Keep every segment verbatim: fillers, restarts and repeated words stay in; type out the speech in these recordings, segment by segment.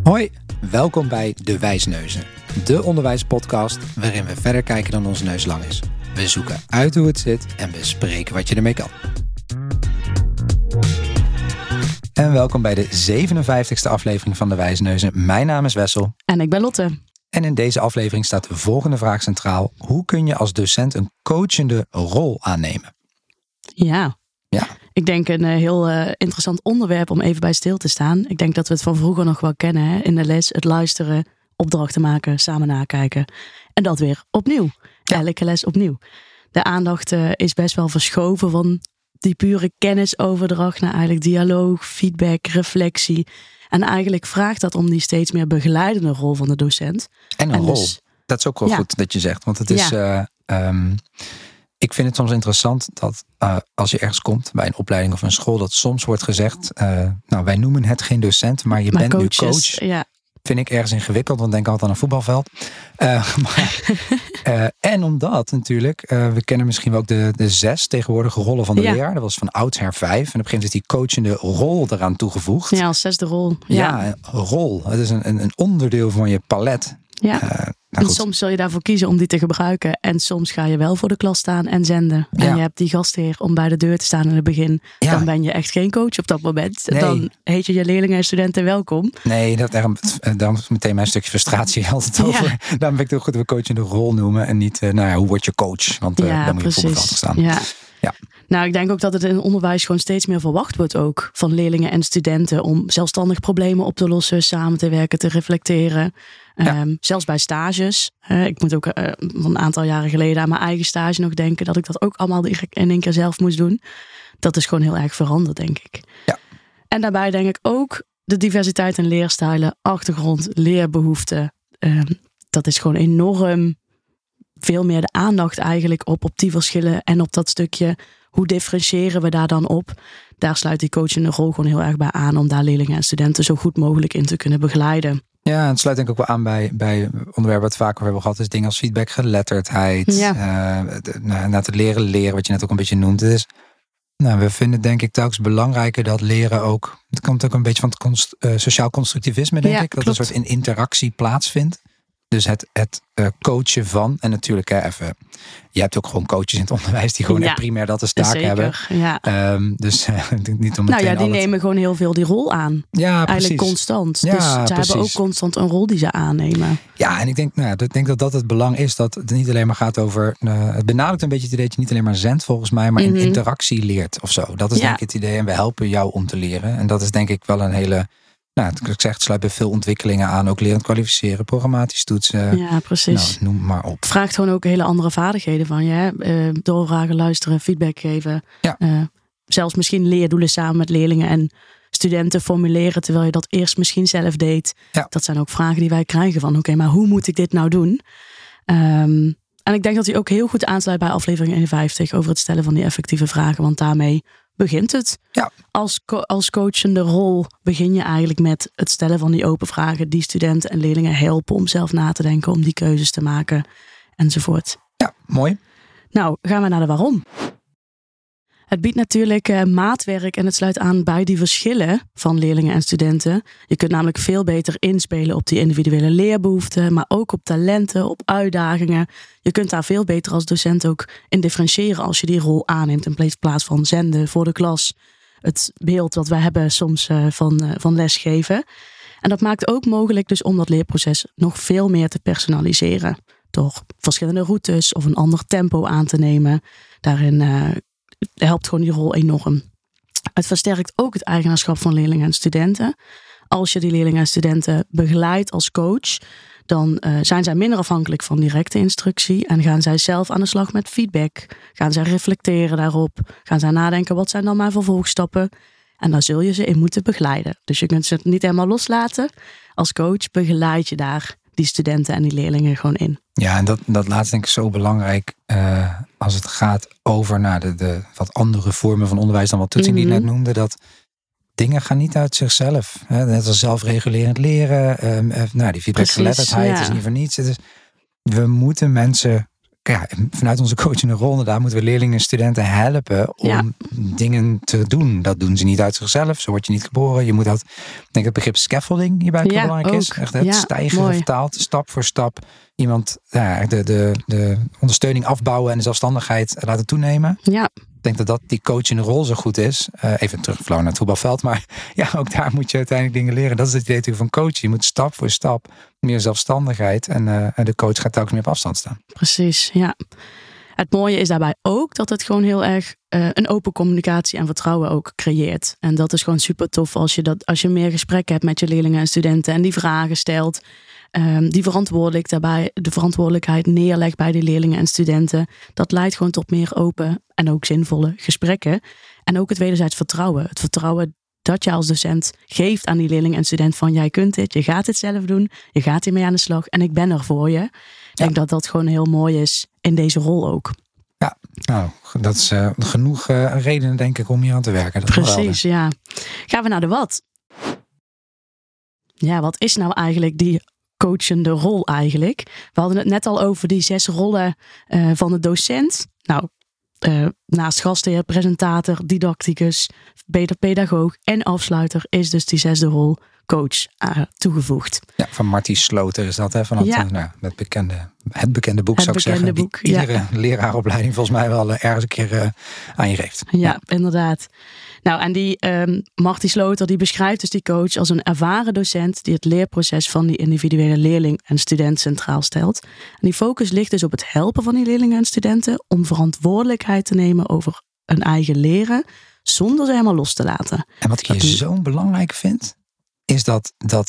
Hoi, welkom bij De Wijsneuzen, de onderwijspodcast waarin we verder kijken dan onze neus lang is. We zoeken uit hoe het zit en bespreken wat je ermee kan. En welkom bij de zevenenvijftigste aflevering van De Wijsneuzen. Mijn naam is Wessel. En ik ben Lotte. En in deze aflevering staat de volgende vraag centraal. Hoe kun je als docent een coachende rol aannemen? Ja. Ja. Ik denk een heel uh, interessant onderwerp om even bij stil te staan. Ik denk dat we het van vroeger nog wel kennen. Hè? In de les het luisteren, opdrachten maken, samen nakijken. En dat weer opnieuw. Ja. Elke les opnieuw. De aandacht uh, is best wel verschoven van die pure kennisoverdracht naar eigenlijk dialoog, feedback, reflectie. En eigenlijk vraagt dat om die steeds meer begeleidende rol van de docent. En een en rol. Dus, dat is ook wel ja. goed dat je zegt. Want het is... Ja. Uh, um, ik vind het soms interessant dat uh, als je ergens komt bij een opleiding of een school, dat soms wordt gezegd, uh, nou wij noemen het geen docent, maar je maar bent coaches, nu coach. Ja. Vind ik ergens ingewikkeld, want denk altijd aan een voetbalveld. Uh, maar, uh, en omdat natuurlijk, uh, we kennen misschien wel ook de, de zes tegenwoordige rollen van de ja. leraar. Dat was van oudsher vijf. En op een gegeven moment is die coachende rol eraan toegevoegd. Ja, als zesde rol. Ja, ja een rol. Het is een, een, een onderdeel van je palet. Ja. Uh, nou en soms zul je daarvoor kiezen om die te gebruiken. En soms ga je wel voor de klas staan en zenden. Ja. En je hebt die gastheer om bij de deur te staan in het begin. Ja. Dan ben je echt geen coach op dat moment. Nee. Dan heet je je leerlingen en studenten welkom. Nee, dat, daarom, daarom is meteen mijn stukje frustratie altijd over. Ja. Daarom vind ik het goed dat we coachende rol noemen. En niet, uh, nou ja, hoe word je coach? Want uh, ja, dan moet je voor beveld staan. Ja. Ja. Nou, ik denk ook dat het in onderwijs gewoon steeds meer verwacht wordt ook van leerlingen en studenten om zelfstandig problemen op te lossen, samen te werken, te reflecteren. Ja. Um, zelfs bij stages. Uh, ik moet ook uh, van een aantal jaren geleden aan mijn eigen stage nog denken dat ik dat ook allemaal in één keer zelf moest doen. Dat is gewoon heel erg veranderd, denk ik. Ja. En daarbij denk ik ook de diversiteit in leerstijlen, achtergrond, leerbehoeften. Uh, dat is gewoon enorm veel meer de aandacht eigenlijk op, op die verschillen en op dat stukje. Hoe differentiëren we daar dan op? Daar sluit die coachende rol gewoon heel erg bij aan om daar leerlingen en studenten zo goed mogelijk in te kunnen begeleiden. Ja, en het sluit denk ik ook wel aan bij, bij onderwerpen wat we vaker hebben gehad. Dus dingen als feedback, geletterdheid. Ja. Uh, nou, na het leren leren, wat je net ook een beetje noemt. Dus, nou, we vinden denk ik telkens belangrijker dat leren ook. Het komt ook een beetje van het const, uh, sociaal constructivisme, denk ja, ik. Dat klopt. een soort in interactie plaatsvindt. Dus het, het uh, coachen van, en natuurlijk hè, even, je hebt ook gewoon coaches in het onderwijs die gewoon ja, echt primair dat als taak zeker, hebben. Ja. Um, dus uh, niet om nou ja, die altijd... nemen gewoon heel veel die rol aan. Ja, eigenlijk precies. constant. Ja, dus ze precies. hebben ook constant een rol die ze aannemen. Ja, en ik denk, nou, ik denk dat dat het belang is. Dat het niet alleen maar gaat over... Uh, het benadrukt een beetje het idee dat je niet alleen maar zendt volgens mij, maar mm-hmm. in interactie leert of zo. Dat is ja. denk ik het idee. En we helpen jou om te leren. En dat is denk ik wel een hele... Nou, ik zeg, het sluit bij veel ontwikkelingen aan. Ook lerend kwalificeren, programmatisch toetsen. Ja, precies. Nou, noem maar op. Het vraagt gewoon ook hele andere vaardigheden van je. Uh, doorvragen, luisteren, feedback geven. Ja. Uh, zelfs misschien leerdoelen samen met leerlingen en studenten formuleren, terwijl je dat eerst misschien zelf deed. Ja. Dat zijn ook vragen die wij krijgen van, oké, okay, maar hoe moet ik dit nou doen? Um, en ik denk dat hij ook heel goed aansluit bij aflevering eenenvijftig over het stellen van die effectieve vragen. Want daarmee begint het. Ja. Als, co- als coachende rol begin je eigenlijk met het stellen van die open vragen. Die studenten en leerlingen helpen om zelf na te denken, om die keuzes te maken enzovoort. Ja, mooi. Nou, gaan we naar de waarom. Het biedt natuurlijk uh, maatwerk en het sluit aan bij die verschillen van leerlingen en studenten. Je kunt namelijk veel beter inspelen op die individuele leerbehoeften, maar ook op talenten, op uitdagingen. Je kunt daar veel beter als docent ook in differentiëren als je die rol aanneemt in plaats van zenden voor de klas. Het beeld wat wij hebben soms uh, van, uh, van lesgeven. En dat maakt ook mogelijk dus om dat leerproces nog veel meer te personaliseren. Door verschillende routes of een ander tempo aan te nemen. Daarin uh, helpt gewoon die rol enorm. Het versterkt ook het eigenaarschap van leerlingen en studenten. Als je die leerlingen en studenten begeleidt als coach, dan uh, zijn zij minder afhankelijk van directe instructie en gaan zij zelf aan de slag met feedback. Gaan zij reflecteren daarop. Gaan zij nadenken, wat zijn dan mijn vervolgstappen? En daar zul je ze in moeten begeleiden. Dus je kunt ze niet helemaal loslaten. Als coach begeleid je daar die studenten en die leerlingen gewoon in. Ja, en dat, dat laatste denk ik zo belangrijk uh, als het gaat over nou, de, de wat andere vormen van onderwijs dan wat toetsing mm-hmm. die je net noemde. Dat dingen gaan niet uit zichzelf. Hè? Net als zelfregulerend leren. Um, uh, nou, die feedbackgeletterdheid ja. is niet voor niets. Het is, we moeten mensen ja, vanuit onze coachende rol, daar moeten we leerlingen en studenten helpen om ja. dingen te doen. Dat doen ze niet uit zichzelf. Zo word je niet geboren. Je moet dat, ik denk het begrip scaffolding hierbij ja, belangrijk ook. is. Echt het ja, stijgen, mooi. vertaald, stap voor stap. Iemand ja, de, de, de ondersteuning afbouwen en de zelfstandigheid laten toenemen. Ja. Ik denk dat, dat die coachende rol zo goed is. Uh, even terugvlogen naar het voetbalveld. Maar ja, ook daar moet je uiteindelijk dingen leren. Dat is het idee natuurlijk van coachen. Je moet stap voor stap meer zelfstandigheid. En, uh, en de coach gaat telkens meer op afstand staan. Precies, ja. Het mooie is daarbij ook dat het gewoon heel erg uh, een open communicatie en vertrouwen ook creëert. En dat is gewoon super tof als je, dat, als je meer gesprekken hebt met je leerlingen en studenten. En die vragen stelt. Um, die verantwoordelijk daarbij de verantwoordelijkheid neerlegt bij die leerlingen en studenten. Dat leidt gewoon tot meer open en ook zinvolle gesprekken. En ook het wederzijds vertrouwen. Het vertrouwen dat je als docent geeft aan die leerling en student van jij kunt dit, je gaat dit zelf doen, je gaat hiermee aan de slag en ik ben er voor je. Ik ja. denk dat dat gewoon heel mooi is in deze rol ook. Ja, nou, dat is uh, genoeg uh, redenen denk ik om hier aan te werken. Dat Precies, ja. Gaan we naar de wat. Ja, wat is nou eigenlijk die coachende rol eigenlijk? We hadden het net al over die zes rollen uh, van de docent. Nou, uh, naast gastheer, presentator, didacticus, pedagoog en afsluiter is dus die zesde rol coach uh, toegevoegd. Ja, van Marty Sloter is dat, hè? Van het, ja. nou, het, bekende, het bekende boek, het zou ik zeggen. Boek, die iedere ja. leraaropleiding volgens mij wel uh, ergens een keer uh, aan je geeft. Ja, ja, inderdaad. Nou, en die um, Marty Sloter die beschrijft dus die coach als een ervaren docent die het leerproces van die individuele leerling en student centraal stelt. En die focus ligt dus op het helpen van die leerlingen en studenten om verantwoordelijkheid te nemen over hun eigen leren, zonder ze helemaal los te laten. En wat ik hier die... zo belangrijk vind, is dat, dat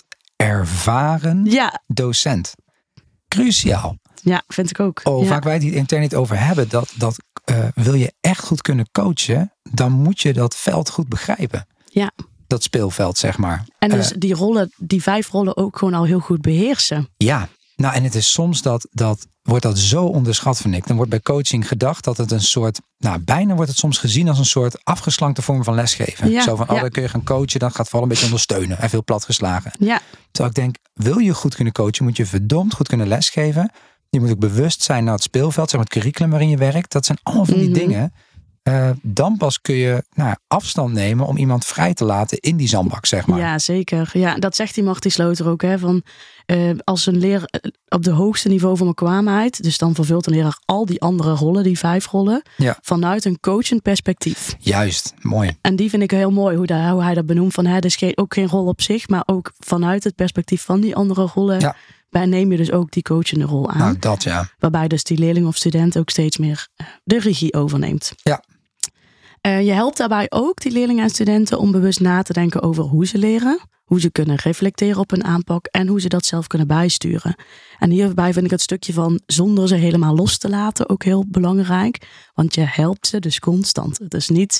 ervaren ja. docent. Cruciaal. Ja, vind ik ook. Oh, ja. Vaak wij het intern niet over hebben, dat, dat uh, wil je echt goed kunnen coachen, dan moet je dat veld goed begrijpen. Ja. Dat speelveld, zeg maar. En dus uh, die rollen, die vijf rollen ook gewoon al heel goed beheersen. Ja, nou en het is soms dat, dat wordt dat zo onderschat, vind ik. Dan wordt bij coaching gedacht dat het een soort, nou bijna wordt het soms gezien als een soort afgeslankte vorm van lesgeven. Ja, zo van, oh ja. dan kun je gaan coachen, dan gaat het vooral een beetje ondersteunen en veel platgeslagen. Ja. Terwijl ik denk, wil je goed kunnen coachen, moet je verdomd goed kunnen lesgeven. Je moet ook bewust zijn naar het speelveld, zeg maar het curriculum waarin je werkt. Dat zijn allemaal van die mm-hmm. dingen. Uh, dan pas kun je nou, afstand nemen om iemand vrij te laten in die zandbak, zeg maar. Ja, zeker. Ja, dat zegt die Marty Sloter ook. Hè, van, uh, als een leer op de hoogste niveau van bekwaamheid, dus dan vervult een leraar al die andere rollen, die vijf rollen, ja. vanuit een coachend perspectief. Juist, mooi. En die vind ik heel mooi, hoe, daar, hoe hij dat benoemt. Van, hè, dus geen, ook geen rol op zich, maar ook vanuit het perspectief van die andere rollen. Ja. Bij neem je dus ook die coachende rol aan. Nou, dat ja. Waarbij dus die leerling of student ook steeds meer de regie overneemt. Ja. Uh, je helpt daarbij ook die leerlingen en studenten om bewust na te denken over hoe ze leren, hoe ze kunnen reflecteren op hun aanpak en hoe ze dat zelf kunnen bijsturen. En hierbij vind ik het stukje van zonder ze helemaal los te laten ook heel belangrijk. Want je helpt ze dus constant. Het is niet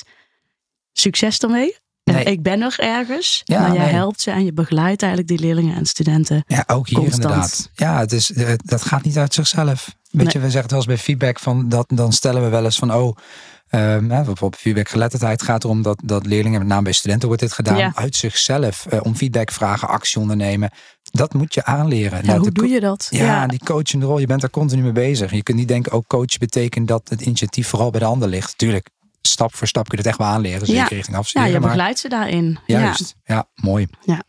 succes ermee. Nee. Ik ben er ergens, ja, maar je nee. helpt ze en je begeleidt eigenlijk die leerlingen en studenten. Ja, ook hier constant. Inderdaad. Ja, het is, dat gaat niet uit zichzelf. Weet nee. je, we zeggen het wel eens bij feedback van dat, dan stellen we wel eens van oh. Um, bijvoorbeeld feedbackgeletterdheid gaat erom dat, dat leerlingen, met name bij studenten wordt dit gedaan, ja. uit zichzelf uh, om feedback vragen, actie ondernemen. Dat moet je aanleren. Ja, nou, hoe de, doe je dat? Ja, ja, die coachende rol, je bent daar continu mee bezig. Je kunt niet denken, ook coachen betekent dat het initiatief vooral bij de ander ligt. Tuurlijk, stap voor stap kun je het echt wel aanleren, zeker ja. richting afstuderen. Ja, je begeleidt ze daarin. Juist, ja, ja mooi. Ja.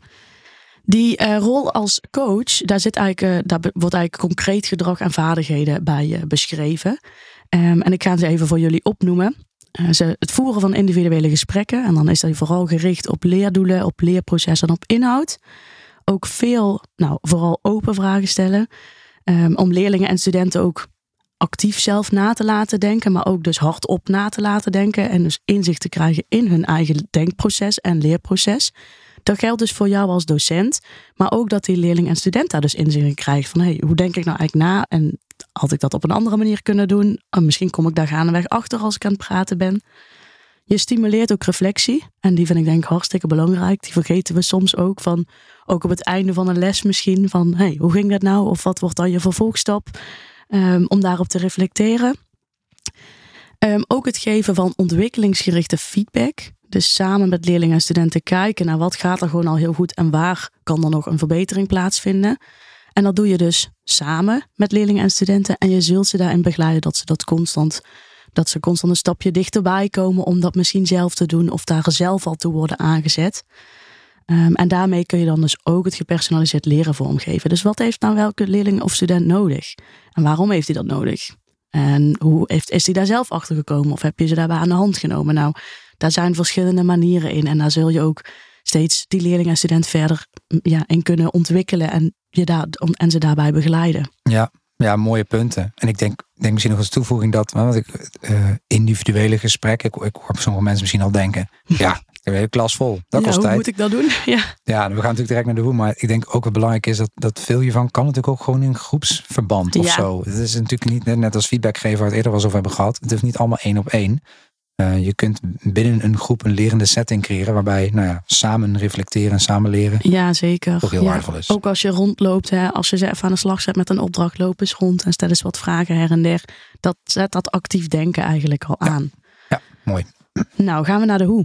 Die uh, rol als coach, daar, zit eigenlijk, uh, daar wordt eigenlijk concreet gedrag en vaardigheden bij uh, beschreven. Um, en ik ga ze even voor jullie opnoemen. Uh, ze, het voeren van individuele gesprekken. En dan is dat vooral gericht op leerdoelen, op leerprocessen en op inhoud. Ook veel, nou vooral open vragen stellen. Um, om leerlingen en studenten ook actief zelf na te laten denken. Maar ook dus hardop na te laten denken. En dus inzicht te krijgen in hun eigen denkproces en leerproces. Dat geldt dus voor jou als docent. Maar ook dat die leerling en student daar dus inzicht in krijgt. Van hey, hoe denk ik nou eigenlijk na? En had ik dat op een andere manier kunnen doen? En misschien kom ik daar gaandeweg achter als ik aan het praten ben. Je stimuleert ook reflectie. En die vind ik denk ik hartstikke belangrijk. Die vergeten we soms ook. Van, ook op het einde van een les misschien. Van hey, hoe ging dat nou? Of wat wordt dan je vervolgstap? Um, om daarop te reflecteren. Um, ook het geven van ontwikkelingsgerichte feedback. Dus samen met leerlingen en studenten kijken naar wat gaat er gewoon al heel goed en waar kan er nog een verbetering plaatsvinden. En dat doe je dus samen met leerlingen en studenten. En je zult ze daarin begeleiden dat ze dat constant, dat ze constant een stapje dichterbij komen om dat misschien zelf te doen of daar zelf al toe worden aangezet. Um, en daarmee kun je dan dus ook het gepersonaliseerd leren vormgeven. Dus wat heeft nou welke leerling of student nodig? En waarom heeft hij dat nodig? En hoe heeft, is hij daar zelf achter gekomen? Of heb je ze daarbij aan de hand genomen? Nou, daar zijn verschillende manieren in. En daar zul je ook steeds die leerling en student verder ja, in kunnen ontwikkelen. En, je daar, en ze daarbij begeleiden. Ja, ja, mooie punten. En ik denk, denk misschien nog als toevoeging dat... Want ik, uh, individuele gesprekken... Ik, ik hoor sommige mensen misschien al denken... ja, de hele klas vol. Dat ja, kost hoe tijd. moet ik dat doen? Ja. ja, we gaan natuurlijk direct naar de hoe. Maar ik denk ook wat belangrijk is... dat, dat veel hiervan kan natuurlijk ook gewoon in groepsverband of ja. zo. Het is natuurlijk niet net als feedbackgever... waar we het eerder wel eens over hebben gehad. Het is niet allemaal één op één. Uh, je kunt binnen een groep een lerende setting creëren... waarbij nou ja, samen reflecteren en samen leren... Ja, zeker. ook heel ja. waardevol is. Ook als je rondloopt, hè, als je ze even aan de slag zet met een opdracht... loop eens rond en stel eens wat vragen her en der. Dat zet dat actief denken eigenlijk al ja. aan. Ja, mooi. Nou, gaan we naar de hoe.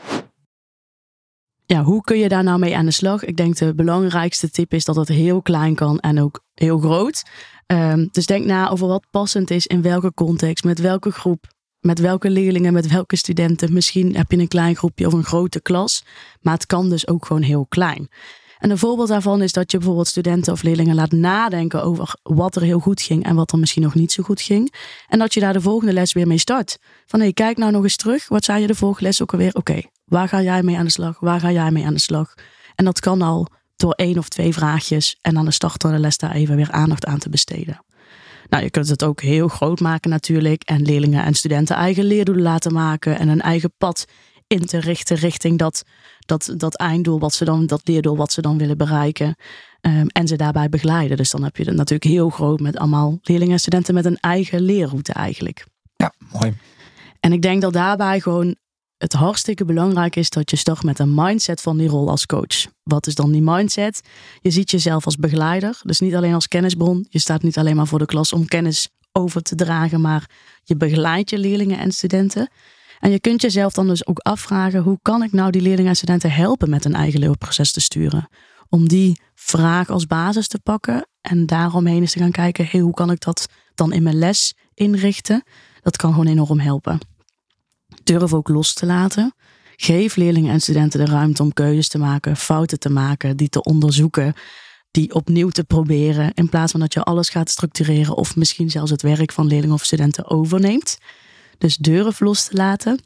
Ja, hoe kun je daar nou mee aan de slag? Ik denk de belangrijkste tip is dat het heel klein kan en ook heel groot. Um, dus denk na over wat passend is in welke context, met welke groep, met welke leerlingen, met welke studenten. Misschien heb je een klein groepje of een grote klas, maar het kan dus ook gewoon heel klein. En een voorbeeld daarvan is dat je bijvoorbeeld studenten of leerlingen laat nadenken over wat er heel goed ging en wat er misschien nog niet zo goed ging. En dat je daar de volgende les weer mee start. Van hé, hey, kijk nou nog eens terug. Wat zei je de vorige les ook alweer? Oké, okay, waar ga jij mee aan de slag? Waar ga jij mee aan de slag? En dat kan al door één of twee vraagjes en aan de start van de les daar even weer aandacht aan te besteden. Nou, je kunt het ook heel groot maken natuurlijk en leerlingen en studenten eigen leerdoelen laten maken en een eigen pad in te richten richting dat, dat, dat einddoel, wat ze dan, dat leerdoel wat ze dan willen bereiken. Um, en ze daarbij begeleiden. Dus dan heb je het natuurlijk heel groot met allemaal leerlingen en studenten met een eigen leerroute eigenlijk. Ja, mooi. En ik denk dat daarbij gewoon het hartstikke belangrijk is dat je start met een mindset van die rol als coach. Wat is dan die mindset? Je ziet jezelf als begeleider. Dus niet alleen als kennisbron. Je staat niet alleen maar voor de klas om kennis over te dragen, maar je begeleidt je leerlingen en studenten. En je kunt jezelf dan dus ook afvragen, hoe kan ik nou die leerlingen en studenten helpen met een eigen leerproces te sturen? Om die vraag als basis te pakken en daaromheen eens te gaan kijken, hey, hoe kan ik dat dan in mijn les inrichten? Dat kan gewoon enorm helpen. Durf ook los te laten. Geef leerlingen en studenten de ruimte om keuzes te maken, fouten te maken, die te onderzoeken, die opnieuw te proberen, in plaats van dat je alles gaat structureren of misschien zelfs het werk van leerlingen of studenten overneemt. Dus durf los te laten.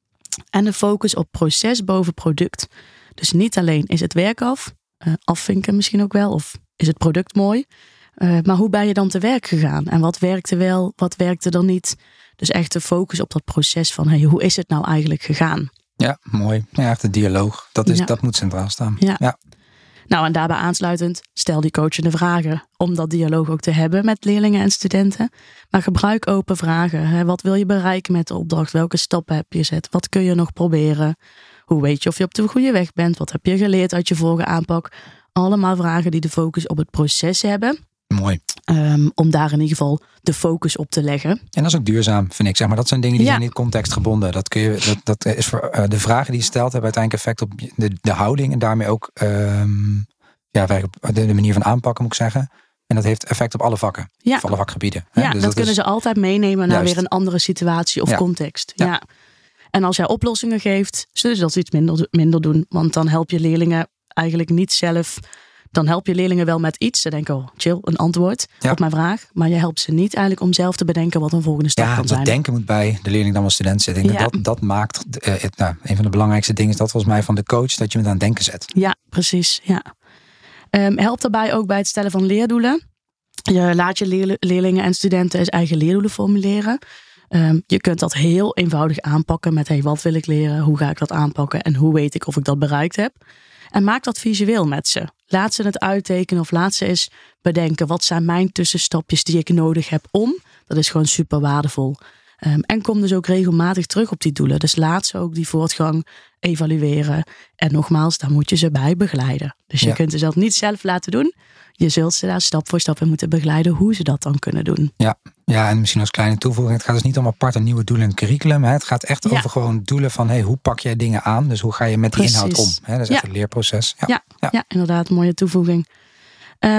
En de focus op proces boven product. Dus niet alleen is het werk af, uh, afvinken misschien ook wel, of is het product mooi. Uh, maar hoe ben je dan te werk gegaan? En wat werkte wel, wat werkte dan niet? Dus echt de focus op dat proces van hey, hoe is het nou eigenlijk gegaan? Ja, mooi. Ja, echt de dialoog. Dat, is, ja. dat moet centraal staan. Ja. ja. Nou, en daarbij aansluitend, stel die coachende vragen om dat dialoog ook te hebben met leerlingen en studenten. Maar gebruik open vragen. Hè? Wat wil je bereiken met de opdracht? Welke stappen heb je gezet? Wat kun je nog proberen? Hoe weet je of je op de goede weg bent? Wat heb je geleerd uit je vorige aanpak? Allemaal vragen die de focus op het proces hebben. Mooi. Um, om daar in ieder geval de focus op te leggen. En dat is ook duurzaam, vind ik. Zeg maar, dat zijn dingen die ja. zijn niet contextgebonden. Dat, kun je, dat, dat is voor uh, de vragen die je stelt hebben uiteindelijk effect op de, de houding. En daarmee ook um, ja, de, de manier van aanpakken, moet ik zeggen. En dat heeft effect op alle vakken. Ja. Of alle vakgebieden. Ja, hè? Dus dat, dat kunnen is... ze altijd meenemen naar Juist. weer een andere situatie of ja. context. Ja. Ja. En als jij oplossingen geeft, zullen ze dat iets minder, minder doen. Want dan help je leerlingen eigenlijk niet zelf. Dan help je leerlingen wel met iets. Ze denken, oh chill, een antwoord ja. op mijn vraag. Maar je helpt ze niet eigenlijk om zelf te bedenken wat een volgende stap ja, kan zijn. Ja, dat denken moet bij de leerling dan wel student zitten. Ik denk ja. dat, dat maakt, uh, het, nou, een van de belangrijkste dingen is dat volgens mij van de coach, dat je hem aan het denken zet. Ja, precies. Ja. Um, helpt daarbij ook bij het stellen van leerdoelen. Je laat je leer, leerlingen en studenten eens eigen leerdoelen formuleren. Um, je kunt dat heel eenvoudig aanpakken met hey, wat wil ik leren? Hoe ga ik dat aanpakken? En hoe weet ik of ik dat bereikt heb? En maak dat visueel met ze. Laat ze het uittekenen of laat ze eens bedenken. Wat zijn mijn tussenstapjes die ik nodig heb om? Dat is gewoon super waardevol. Um, en kom dus ook regelmatig terug op die doelen. Dus laat ze ook die voortgang evalueren. En nogmaals, daar moet je ze bij begeleiden. Dus je ja. kunt ze zelf niet zelf laten doen. Je zult ze daar stap voor stap in moeten begeleiden hoe ze dat dan kunnen doen. Ja, ja en misschien als kleine toevoeging. Het gaat dus niet om apart een nieuwe doelen in het curriculum. Hè. Het gaat echt ja. over gewoon doelen van hey, hoe pak jij dingen aan? Dus hoe ga je met die Precies. inhoud om? Hè. Dat is echt ja. een leerproces. Ja. Ja, ja. ja, inderdaad, mooie toevoeging. Um,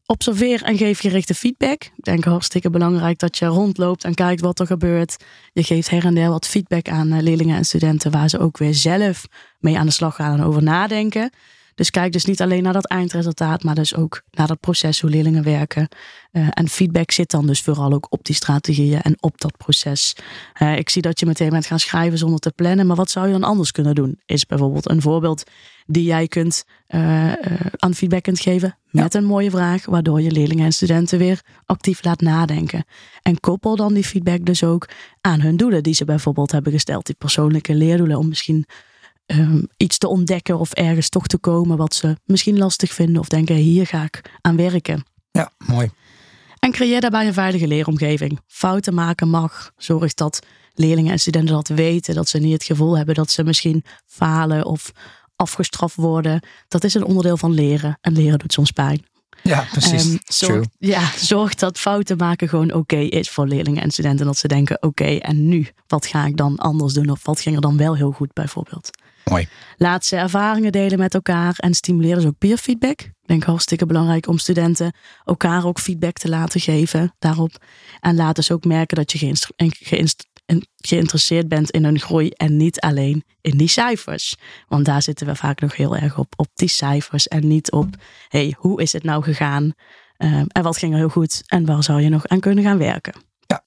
Observeer en geef gerichte feedback. Ik denk hartstikke belangrijk dat je rondloopt en kijkt wat er gebeurt. Je geeft her en der wat feedback aan leerlingen en studenten waar ze ook weer zelf mee aan de slag gaan en over nadenken. Dus kijk dus niet alleen naar dat eindresultaat, maar dus ook naar dat proces, hoe leerlingen werken. Uh, en feedback zit dan dus vooral ook op die strategieën en op dat proces. Uh, ik zie dat je meteen bent gaan schrijven zonder te plannen, maar wat zou je dan anders kunnen doen? Is bijvoorbeeld een voorbeeld die jij kunt uh, uh, aan feedback kunt geven met ja. een mooie vraag, waardoor je leerlingen en studenten weer actief laat nadenken. En koppel dan die feedback dus ook aan hun doelen die ze bijvoorbeeld hebben gesteld, die persoonlijke leerdoelen, om misschien Um, iets te ontdekken of ergens toch te komen wat ze misschien lastig vinden of denken, hier ga ik aan werken. Ja, mooi. En creëer daarbij een veilige leeromgeving. Fouten maken mag. Zorg dat leerlingen en studenten dat weten, dat ze niet het gevoel hebben dat ze misschien falen of afgestraft worden. Dat is een onderdeel van leren en leren doet soms pijn. Ja, precies. Um, zorg, ja, zorg dat fouten maken gewoon oké okay is voor leerlingen en studenten. Dat ze denken, oké, okay, en nu? Wat ga ik dan anders doen? Of wat ging er dan wel heel goed bijvoorbeeld? Mooi. Laat ze ervaringen delen met elkaar en stimuleer dus ook peer feedback. Ik denk hartstikke belangrijk om studenten elkaar ook feedback te laten geven daarop. En laat dus ook merken dat je geïnst- geïnst- geïnteresseerd bent in hun groei en niet alleen in die cijfers. Want daar zitten we vaak nog heel erg op, op die cijfers en niet op, hey, hoe is het nou gegaan? Uh, en wat ging er heel goed en waar zou je nog aan kunnen gaan werken? Ja,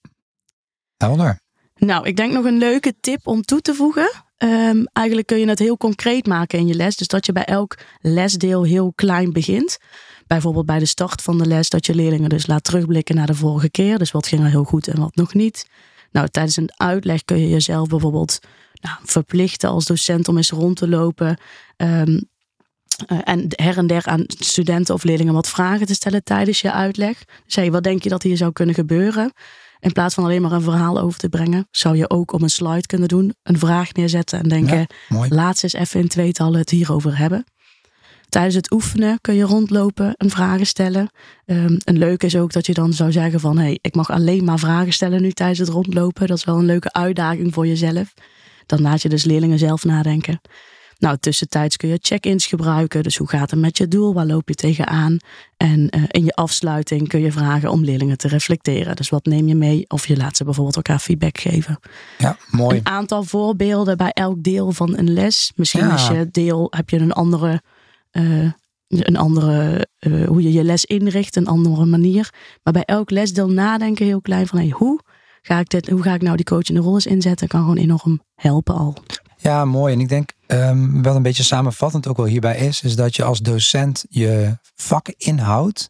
helder. Nou, ik denk nog een leuke tip om toe te voegen. Um, eigenlijk kun je het heel concreet maken in je les. Dus dat je bij elk lesdeel heel klein begint. Bijvoorbeeld bij de start van de les, dat je leerlingen dus laat terugblikken naar de vorige keer. Dus wat ging er heel goed en wat nog niet. Nou, tijdens een uitleg kun je jezelf bijvoorbeeld nou, verplichten als docent om eens rond te lopen. Um, uh, en her en der aan studenten of leerlingen wat vragen te stellen tijdens je uitleg. Dus hey, wat denk je dat hier zou kunnen gebeuren? In plaats van alleen maar een verhaal over te brengen, zou je ook op een slide kunnen doen, een vraag neerzetten en denken, ja, laat ze eens even in tweetallen het hierover hebben. Tijdens het oefenen kun je rondlopen en vragen stellen. Um, een leuke is ook dat je dan zou zeggen van, hey, ik mag alleen maar vragen stellen nu tijdens het rondlopen. Dat is wel een leuke uitdaging voor jezelf. Dan laat je dus leerlingen zelf nadenken. Nou, tussentijds kun je check-ins gebruiken. Dus hoe gaat het met je doel? Waar loop je tegenaan? En uh, in je afsluiting kun je vragen om leerlingen te reflecteren. Dus wat neem je mee? Of je laat ze bijvoorbeeld elkaar feedback geven. Ja, mooi. Een aantal voorbeelden bij elk deel van een les. Misschien ja. als je deel heb je een andere, uh, een andere uh, hoe je je les inricht, een andere manier. Maar bij elk lesdeel nadenken heel klein van, hey, hoe ga ik dit? Hoe ga ik nou die coachende rol eens inzetten? Kan gewoon enorm helpen al. Ja, mooi. En ik denk um, wel een beetje samenvattend ook wel hierbij is, is dat je als docent je vakinhoud,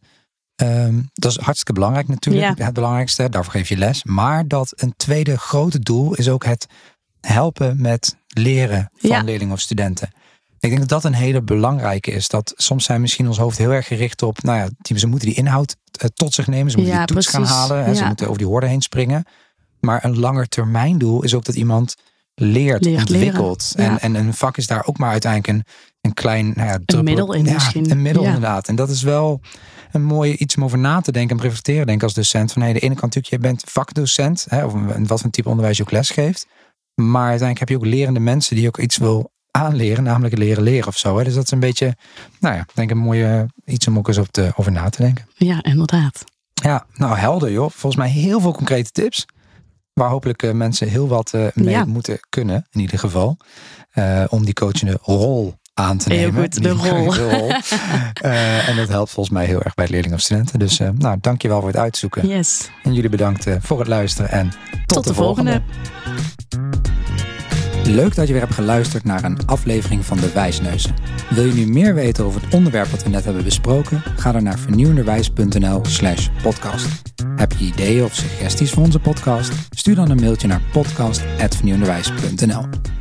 um, dat is hartstikke belangrijk natuurlijk, ja. het belangrijkste, daarvoor geef je les. Maar dat een tweede grote doel is ook het helpen met leren van ja. leerlingen of studenten. Ik denk dat dat een hele belangrijke is. Dat soms zijn misschien ons hoofd heel erg gericht op, nou ja, ze moeten die inhoud uh, tot zich nemen, ze moeten ja, die toets precies. gaan halen, hè, ja. ze moeten over die horde heen springen. Maar een langer termijn doel is ook dat iemand leert, leert ontwikkelt. Ja. En, en een vak is daar ook maar uiteindelijk een, een klein nou ja, druppel, een middel in ja, misschien. Een middel ja. inderdaad. En dat is wel een mooi iets om over na te denken en te reflecteren, denk ik, als docent. Van hey, de ene kant natuurlijk, je bent vakdocent, hè, of wat voor type onderwijs je ook les geeft. Maar uiteindelijk heb je ook lerende mensen die ook iets wil aanleren, namelijk leren leren of zo. Hè. Dus dat is een beetje, nou ja, denk ik een mooie iets om ook eens op te, over na te denken. Ja, inderdaad. Ja, nou helder joh. Volgens mij heel veel concrete tips. Waar hopelijk uh, mensen heel wat uh, mee ja. moeten kunnen, in ieder geval. Uh, om die coachende rol aan te nemen. Heel goed, de rol. De rol. uh, en dat helpt volgens mij heel erg bij leerlingen of studenten. Dus uh, nou, dankjewel voor het uitzoeken. Yes. En jullie bedankt uh, voor het luisteren. En tot, tot de, de volgende. volgende. Leuk dat je weer hebt geluisterd naar een aflevering van De Wijsneuzen. Wil je nu meer weten over het onderwerp dat we net hebben besproken? Ga dan naar vernieuwenderwijs.nl slash podcast. Heb je ideeën of suggesties voor onze podcast? Stuur dan een mailtje naar podcast apenstaartje vernieuwenderwijs punt n l.